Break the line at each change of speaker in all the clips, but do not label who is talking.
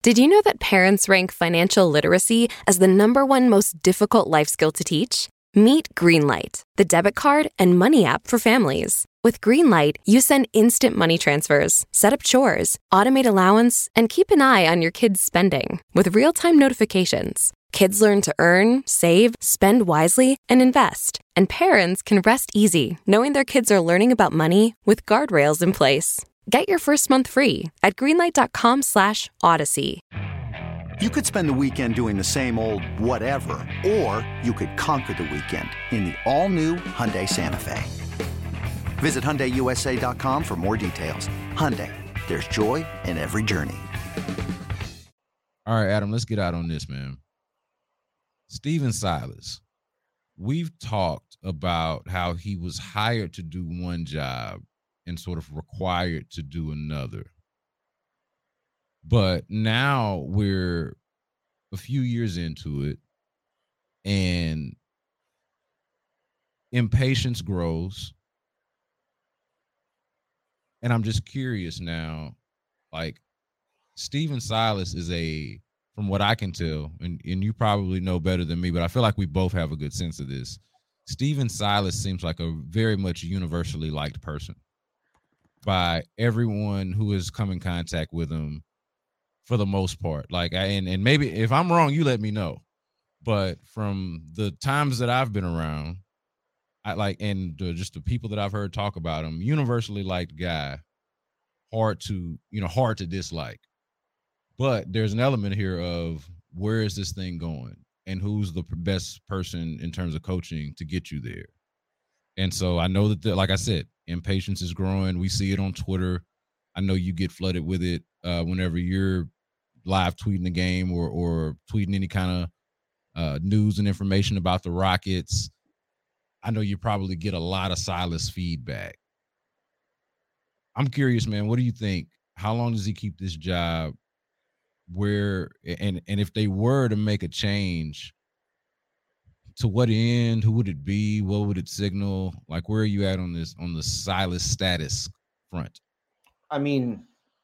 Did you know that parents rank financial literacy as the #1 most difficult life skill to teach? Meet Greenlight, the debit card and money app for families. With Greenlight, you send instant money transfers, set up chores, automate allowance, and keep an eye on your kids' spending with real-time notifications. Kids learn to earn, save, spend wisely, and invest. And parents can rest easy knowing their kids are learning about money with guardrails in place. Get your first month free at greenlight.com/Odyssey.
You could spend the weekend doing the same old whatever, or you could conquer the weekend in the all-new Hyundai Santa Fe. Visit HyundaiUSA.com for more details. Hyundai, there's joy in every journey.
All right, Adam, let's get out on this, man. Stephen Silas. We've talked about how he was hired to do one job and sort of required to do another. But now we're a few years into it, and impatience grows. And I'm just curious now, like, Stephen Silas is from what I can tell, and you probably know better than me, but I feel like we both have a good sense of this. Stephen Silas seems like a very much universally liked person by everyone who has come in contact with him for the most part. Like, and maybe if I'm wrong, you let me know. But from the times that I've been around, just the people that I've heard talk about him, universally liked guy, hard to dislike. But there's an element here of where is this thing going and who's the best person in terms of coaching to get you there. And so I know that, like I said, impatience is growing. We see it on Twitter. I know you get flooded with it whenever you're live tweeting the game or tweeting any kind of news and information about the Rockets. I know you probably get a lot of Silas feedback. I'm curious, man, what do you think? How long does he keep this job? Where and if they were to make a change, to what end? Who would it be? What would it signal? Like, where are you at on the Silas status front?
I mean,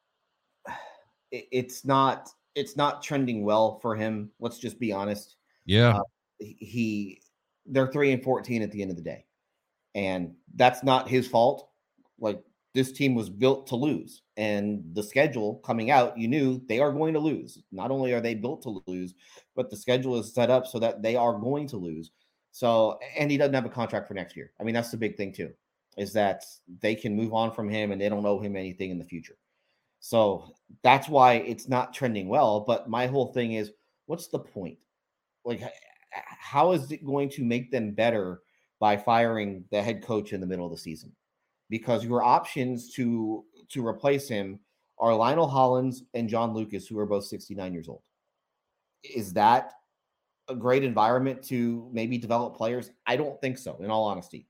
it's not trending well for him. Let's just be honest.
Yeah.
They're 3-14 at the end of the day, and that's not his fault. Like, this team was built to lose, and the schedule coming out, you knew they are going to lose. Not only are they built to lose, but the schedule is set up so that they are going to lose. So, and he doesn't have a contract for next year. I mean, that's the big thing too, is that they can move on from him and they don't owe him anything in the future. So that's why it's not trending well. But my whole thing is, what's the point? Like, how is it going to make them better by firing the head coach in the middle of the season? Because your options to replace him are Lionel Hollins and John Lucas, who are both 69 years old. Is that a great environment to maybe develop players? I don't think so, in all honesty.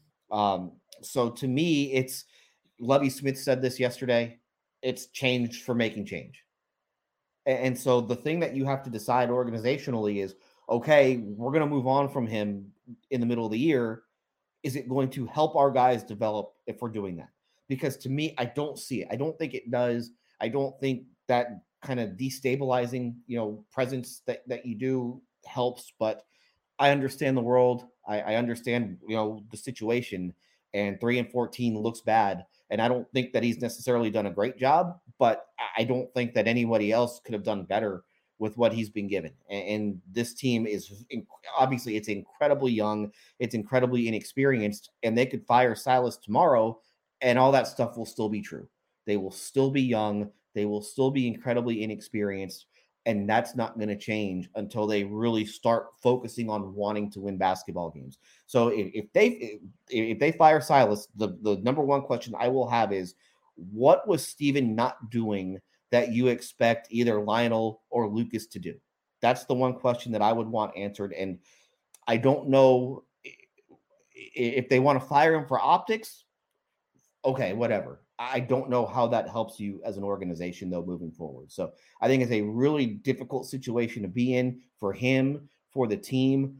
So to me, it's Lovie Smith said this yesterday. It's changed for making change. And so the thing that you have to decide organizationally is, okay, we're going to move on from him in the middle of the year. Is it going to help our guys develop if we're doing that? Because to me, I don't see it. I don't think it does. I don't think that kind of destabilizing, presence that you do helps. But I understand the world. I understand, the situation. And 3-14 looks bad. And I don't think that he's necessarily done a great job. But I don't think that anybody else could have done better with what he's been given. And this team is obviously, it's incredibly young. It's incredibly inexperienced, and they could fire Silas tomorrow and all that stuff will still be true. They will still be young. They will still be incredibly inexperienced. And that's not going to change until they really start focusing on wanting to win basketball games. So if they fire Silas, the number one question I will have is, what was Stephen not doing that you expect either Lionel or Lucas to do? That's the one question that I would want answered. And I don't know if they want to fire him for optics. Okay, whatever. I don't know how that helps you as an organization, though, moving forward. So I think it's a really difficult situation to be in for him, for the team.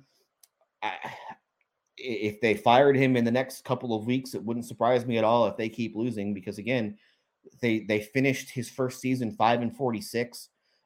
If they fired him in the next couple of weeks, it wouldn't surprise me at all if they keep losing, because, again, they finished his first season 5-46.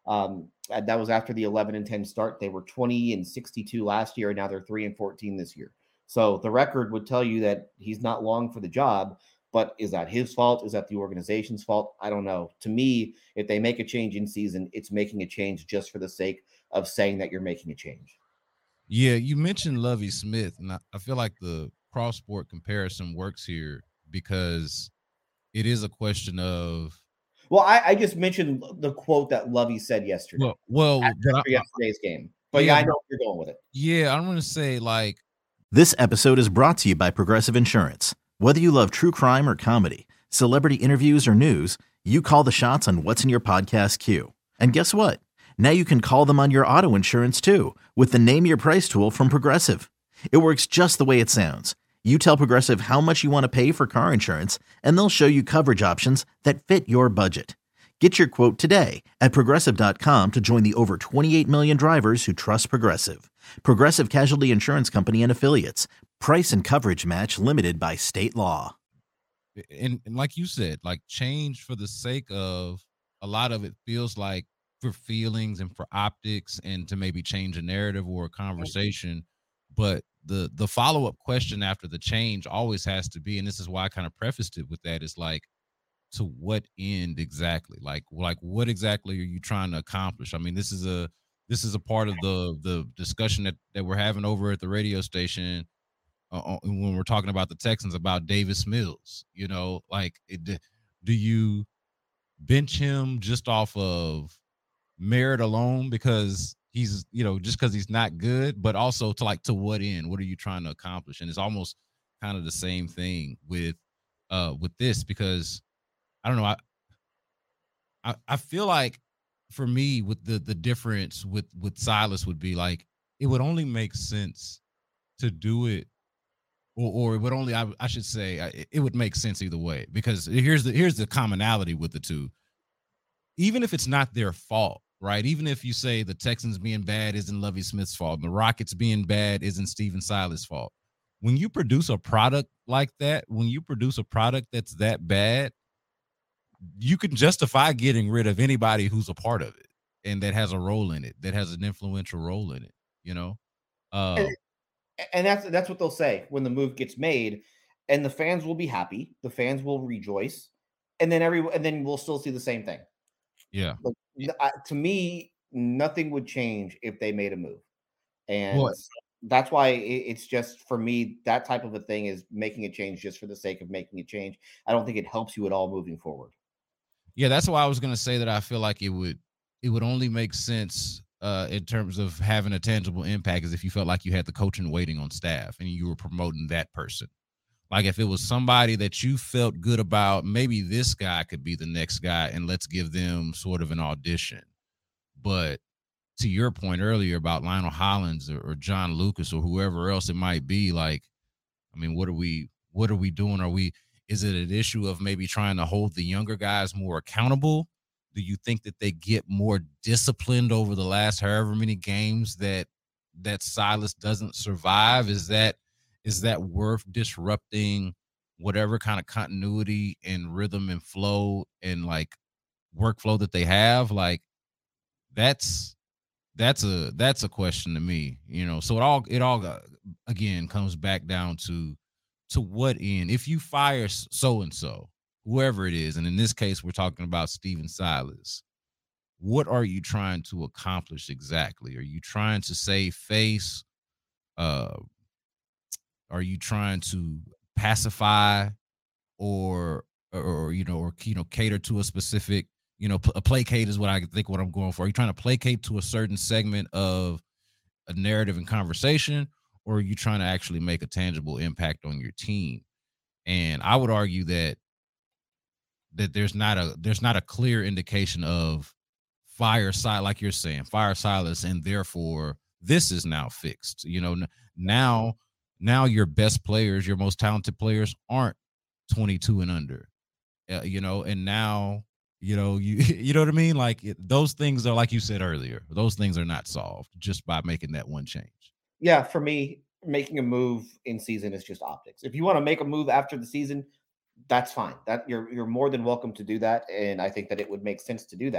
That was after the 11-10 start. They were 20-62 last year, and now they're 3-14 this year. So the record would tell you that he's not long for the job. But is that his fault? Is that the organization's fault? I don't know. To me, if they make a change in season, it's making a change just for the sake of saying that you're making a change.
Yeah, you mentioned Lovie Smith, and I feel like the cross-sport comparison works here because it is a question of.
Well, I just mentioned the quote that Lovie said yesterday.
After
yesterday's game. But yeah, I know where you're going with it.
Yeah, I'm going to say like.
This episode is brought to you by Progressive Insurance. Whether you love true crime or comedy, celebrity interviews or news, you call the shots on what's in your podcast queue. And guess what? Now you can call them on your auto insurance too with the Name Your Price tool from Progressive. It works just the way it sounds. You tell Progressive how much you want to pay for car insurance, and they'll show you coverage options that fit your budget. Get your quote today at Progressive.com to join the over 28 million drivers who trust Progressive. Progressive Casualty Insurance Company and Affiliates. Price and coverage match limited by state law.
And like you said, like change for the sake of a lot of it feels like for feelings and for optics and to maybe change a narrative or a conversation. But the follow-up question after the change always has to be, and this is why I kind of prefaced it with that, is like, to what end exactly? Like what exactly are you trying to accomplish? I mean, this is a part of the discussion that we're having over at the radio station when we're talking about the Texans, about Davis Mills. You know, like do you bench him just off of merit alone because he's, just because he's not good, but also to what end? What are you trying to accomplish? And it's almost kind of the same thing with this, because I don't know. I feel like for me, with the difference with Silas would be like, it would only make sense to do it, or it would only, I should say, it would make sense either way, because here's the commonality with the two. Even if it's not their fault, right? Even if you say the Texans being bad isn't Lovie Smith's fault, and the Rockets being bad isn't Stephen Silas' fault. When you produce a product like that, when you produce a product that's that bad, you can justify getting rid of anybody who's a part of it and that has a role in it, that has an influential role in it,
And that's what they'll say when the move gets made, and the fans will be happy, the fans will rejoice, and then we'll still see the same thing.
Yeah.
To me, nothing would change if they made a move, and that's why it's just, for me, that type of a thing is making a change just for the sake of making a change. I don't think it helps you at all moving forward.
Yeah, that's why I was going to say that I feel like it would only make sense in terms of having a tangible impact is if you felt like you had the coaching waiting on staff and you were promoting that person. Like if it was somebody that you felt good about, maybe this guy could be the next guy and let's give them sort of an audition. But to your point earlier about Lionel Hollins or John Lucas or whoever else it might be, like, I mean, what are we doing? Is it an issue of maybe trying to hold the younger guys more accountable? Do you think that they get more disciplined over the last however many games that Silas doesn't survive? Is that worth disrupting whatever kind of continuity and rhythm and flow and like workflow that they have? Like that's a question to me, So it all again comes back down to what end. If you fire so-and-so, whoever it is, and in this case, we're talking about Stephen Silas, what are you trying to accomplish exactly? Are you trying to save face? Are you trying to pacify or cater to a specific, placate is what I think what I'm going for. Are you trying to placate to a certain segment of a narrative and conversation, or are you trying to actually make a tangible impact on your team? And I would argue that there's not a clear indication of fire Silas, like you're saying, fire Silas, and therefore this is now fixed. Now your best players, your most talented players aren't 22 and under, and now, you know what I mean? Like those things are, like you said earlier, those things are not solved just by making that one change.
Yeah, for me, making a move in season is just optics. If you want to make a move after the season, that's fine. That you're more than welcome to do that, and I think that it would make sense to do that.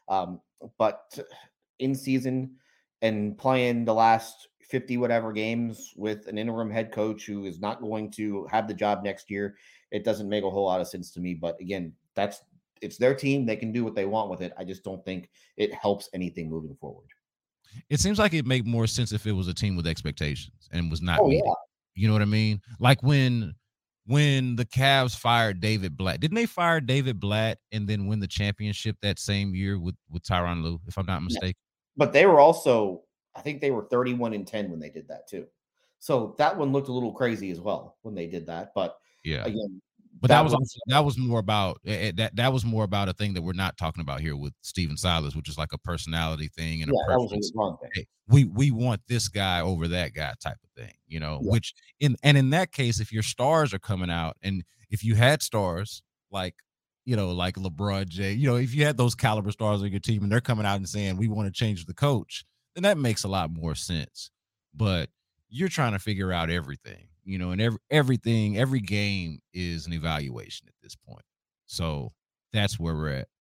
But in season and playing the last 50 whatever games with an interim head coach who is not going to have the job next year, it doesn't make a whole lot of sense to me. But again, it's their team. They can do what they want with it. I just don't think it helps anything moving forward.
It seems like it'd make more sense if it was a team with expectations and was not
Oh,
meeting.
yeah.
You know what I mean? Like when the Cavs fired David Blatt, didn't they fire David Blatt and then win the championship that same year with Tyronn Lue, if I'm not mistaken?
But they were also, I think they were 31-10 when they did that too. So that one looked a little crazy as well when they did that. But
Yeah.
again,
But that was more about that was more about a thing that we're not talking about here with Stephen Silas, which is like a personality thing and a
that was
preference.
a wrong thing.
Hey, we want this guy over that guy type of thing, you know.
Yeah.
Which in that case, if your stars are coming out, and if you had stars like like LeBron James, if you had those caliber stars on your team and they're coming out and saying we want to change the coach, then that makes a lot more sense. But you're trying to figure out everything, and every game is an evaluation at this point. So that's where we're at.